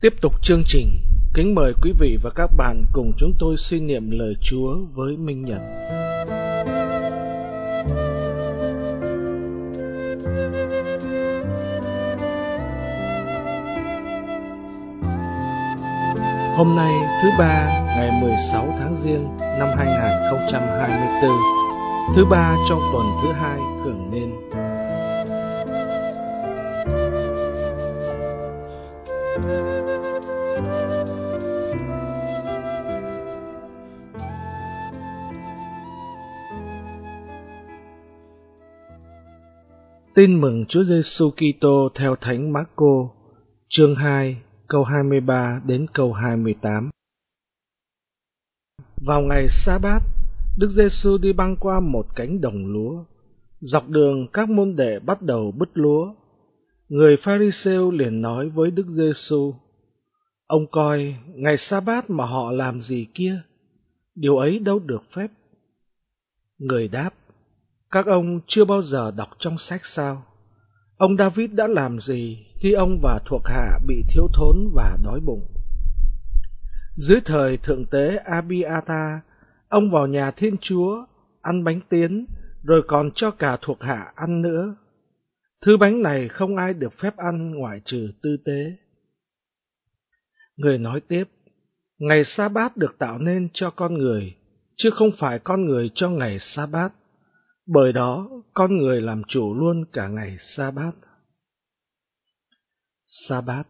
Tiếp tục chương trình, kính mời quý vị và các bạn cùng chúng tôi suy niệm lời Chúa với Minh Nhật. Hôm nay thứ ba ngày 16 tháng Giêng năm 2024, thứ ba trong tuần thứ 2 Khởi Niên. Tin mừng Chúa Giêsu Kitô theo Thánh Mác-cô, chương 2, câu 23 đến câu 28. Vào ngày Sa-bát, Đức Giêsu đi băng qua một cánh đồng lúa. Dọc đường các môn đệ bắt đầu bứt lúa. Người Pha-ri-sêu liền nói với Đức Giêsu: "Ông coi, ngày Sa-bát mà họ làm gì kia? Điều ấy đâu được phép." Người đáp: "Các ông chưa bao giờ đọc trong sách sao? Ông David đã làm gì khi ông và thuộc hạ bị thiếu thốn và đói bụng? Dưới thời thượng tế Abi-a-ta, ông vào nhà Thiên Chúa, ăn bánh tiến, rồi còn cho cả thuộc hạ ăn nữa. Thứ bánh này không ai được phép ăn ngoại trừ tư tế." Người nói tiếp: "Ngày Sa-bát được tạo nên cho con người, chứ không phải con người cho ngày Sa-bát. Bởi đó, con người làm chủ luôn cả ngày Sa-bát." Sa-bát.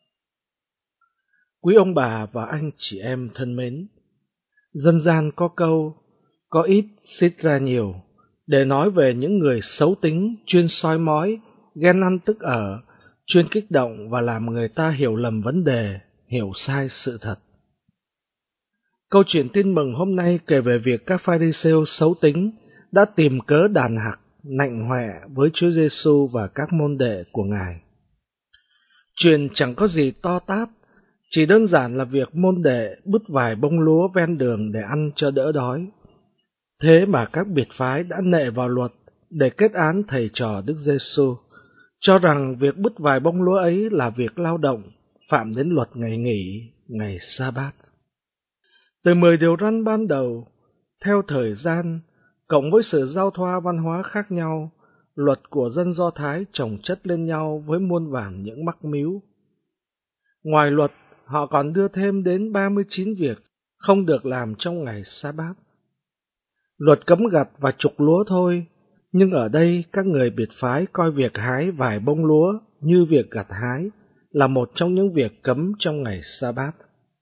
Quý ông bà và anh chị em thân mến, dân gian có câu, có ít xít ra nhiều, để nói về những người xấu tính, chuyên soi mói, ghen ăn tức ở, chuyên kích động và làm người ta hiểu lầm vấn đề, hiểu sai sự thật. Câu chuyện tin mừng hôm nay kể về việc các Pha-ri-sêu xấu tính đã tìm cớ đàn hặc, nạnh hoẹ với Chúa Giêsu và các môn đệ của Ngài. Chuyện chẳng có gì to tát, chỉ đơn giản là việc môn đệ bứt vài bông lúa ven đường để ăn cho đỡ đói. Thế mà các biệt phái đã nệ vào luật để kết án thầy trò Đức Giêsu, cho rằng việc bứt vài bông lúa ấy là việc lao động, phạm đến luật ngày nghỉ, ngày Sa-bát. Từ 10 điều răn ban đầu, theo thời gian, cộng với sự giao thoa văn hóa khác nhau, luật của dân Do Thái chồng chất lên nhau với muôn vàn những mắc míu. Ngoài luật, họ còn đưa thêm đến 39 việc không được làm trong ngày Sa-bát. Luật cấm gặt và trục lúa thôi, nhưng ở đây các người biệt phái coi việc hái vài bông lúa như việc gặt hái là một trong những việc cấm trong ngày Sa-bát.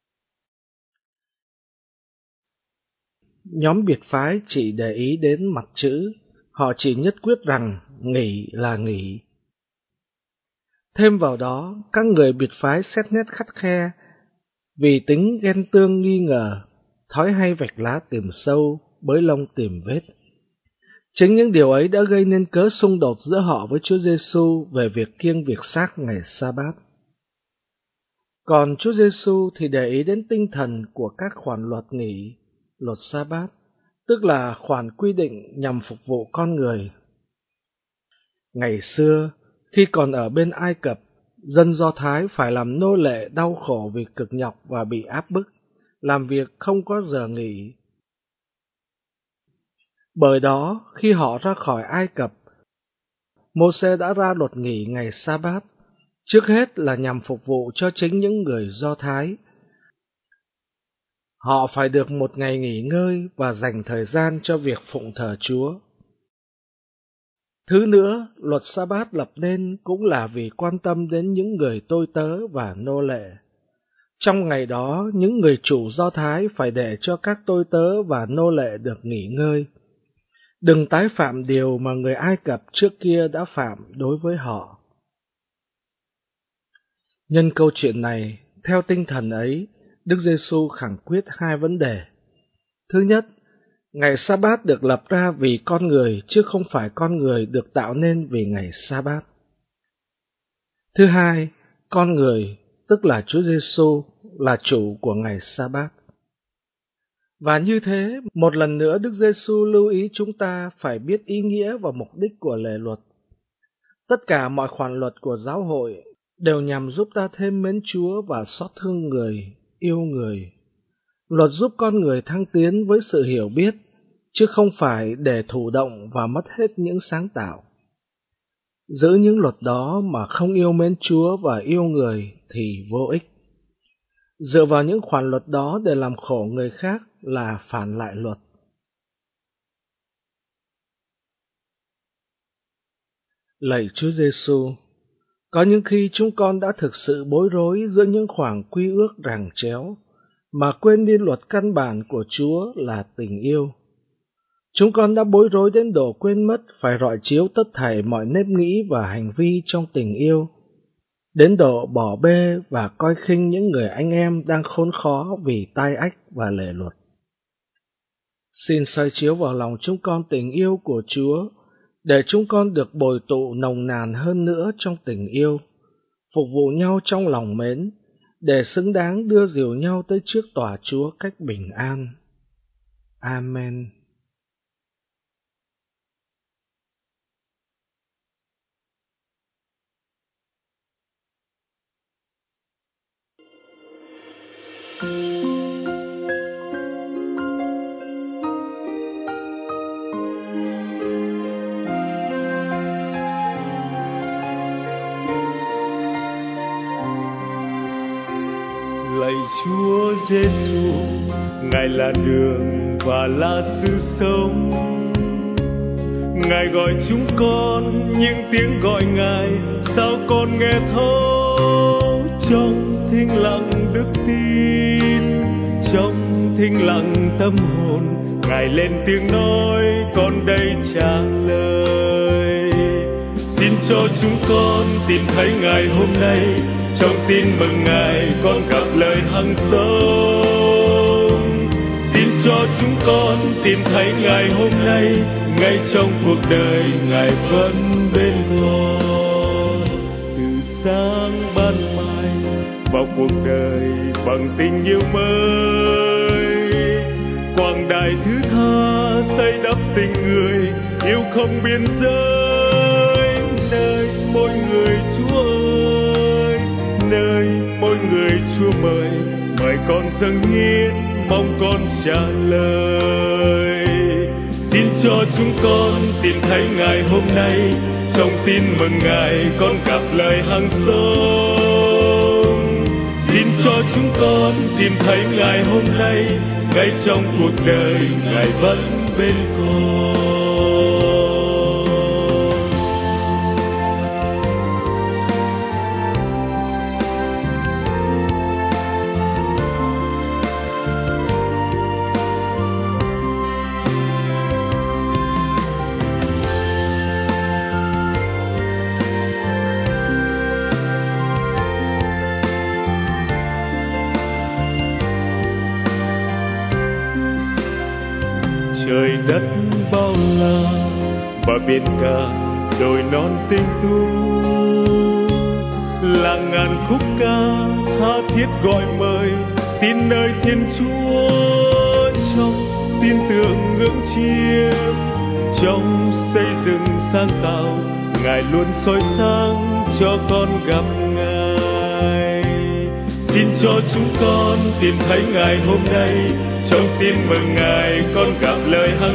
Nhóm biệt phái chỉ để ý đến mặt chữ, họ chỉ nhất quyết rằng nghỉ là nghỉ. Thêm vào đó, các người biệt phái xét nét khắt khe, vì tính ghen tương nghi ngờ, thói hay vạch lá tìm sâu, bới lông tìm vết. Chính những điều ấy đã gây nên cớ xung đột giữa họ với Chúa Giêsu về việc kiêng việc xác ngày Sa-bát. Còn Chúa Giêsu thì để ý đến tinh thần của các khoản luật nghỉ, luật Sa-bát, tức là khoản quy định nhằm phục vụ con người. Ngày xưa, khi còn ở bên Ai Cập, dân Do Thái phải làm nô lệ đau khổ vì cực nhọc và bị áp bức, làm việc không có giờ nghỉ. Bởi đó, khi họ ra khỏi Ai Cập, Mô-sê đã ra luật nghỉ ngày Sa-bát, trước hết là nhằm phục vụ cho chính những người Do Thái. Họ phải được một ngày nghỉ ngơi và dành thời gian cho việc phụng thờ Chúa. Thứ nữa, luật Sa-bát lập nên cũng là vì quan tâm đến những người tôi tớ và nô lệ. Trong ngày đó, những người chủ Do Thái phải để cho các tôi tớ và nô lệ được nghỉ ngơi. Đừng tái phạm điều mà người Ai Cập trước kia đã phạm đối với họ. Nhân câu chuyện này, theo tinh thần ấy, Đức Giêsu khẳng quyết hai vấn đề. Thứ nhất, ngày Sa-bát được lập ra vì con người, chứ không phải con người được tạo nên vì ngày Sa-bát. Thứ hai, con người, tức là Chúa Giêsu, là chủ của ngày Sa-bát. Và như thế, một lần nữa Đức Giêsu lưu ý chúng ta phải biết ý nghĩa và mục đích của lề luật. Tất cả mọi khoản luật của giáo hội đều nhằm giúp ta thêm mến Chúa và xót thương người, yêu người. Luật giúp con người thăng tiến với sự hiểu biết, chứ không phải để thụ động và mất hết những sáng tạo. Giữ những luật đó mà không yêu mến Chúa và yêu người thì vô ích. Dựa vào những khoản luật đó để làm khổ người khác là phản lại luật. Lạy Chúa Giêsu, có những khi chúng con đã thực sự bối rối giữa những khoảng quy ước ràng chéo, mà quên đi luật căn bản của Chúa là tình yêu. Chúng con đã bối rối đến độ quên mất phải rọi chiếu tất thảy mọi nếp nghĩ và hành vi trong tình yêu, đến độ bỏ bê và coi khinh những người anh em đang khốn khó vì tai ách và lề luật. Xin soi chiếu vào lòng chúng con tình yêu của Chúa, để chúng con được bồi tụ nồng nàn hơn nữa trong tình yêu, phục vụ nhau trong lòng mến, để xứng đáng đưa dìu nhau tới trước tòa Chúa cách bình an. Amen. Lạy Chúa Giêsu, Ngài là đường và là sự sống. Ngài gọi chúng con, những tiếng gọi Ngài sao con nghe thấu. Trong thinh lặng đức tin, trong thinh lặng tâm hồn, Ngài lên tiếng nói, con đây trả lời. Xin cho chúng con tìm thấy Ngài hôm nay, trong tin mừng Ngài con gặp lời hằng sống. Xin cho chúng con tìm thấy Ngài hôm nay, ngay trong cuộc đời Ngài vẫn bên con. Từ sáng ban mai vào cuộc đời bằng tình yêu mới, quảng đại thứ tha xây đắp tình người, yêu không biên giới. Nơi mỗi người Chúa ơi, nơi mỗi người Chúa mời, mời con dâng hiến, mong con trả lời. Xin cho chúng con tìm thấy Ngài hôm nay, trong tin mừng Ngài con gặp lời hằng sống. Xin cho chúng con tìm thấy Ngài hôm nay, ngay trong cuộc đời Ngài vẫn bên con. Trời đất bao la và biển cả đồi non tinh tú, là ngàn khúc ca tha thiết gọi mời, tin nơi Thiên Chúa. Trong tin tưởng ngưỡng chiêm, trong xây dựng sáng tạo, Ngài luôn soi sáng cho con gặp Ngài. Xin cho chúng con tìm thấy Ngài hôm nay, trong tin mừng Ngài con gặp lời hằng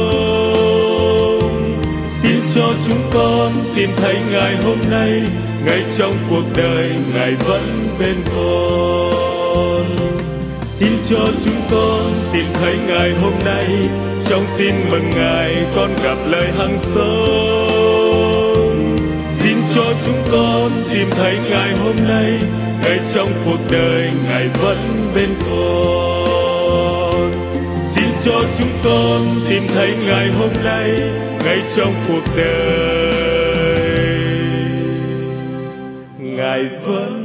sống. Xin cho chúng con tìm thấy Ngài hôm nay, ngay trong cuộc đời Ngài vẫn bên con. Xin cho chúng con tìm thấy Ngài hôm nay, trong tin mừng Ngài con gặp lời hằng sống. Xin cho chúng con tìm thấy Ngài hôm nay, ngay trong cuộc đời Ngài vẫn bên con. Xin cho chúng con tìm thấy Ngài hôm nay, ngay trong cuộc đời Ngài vẫn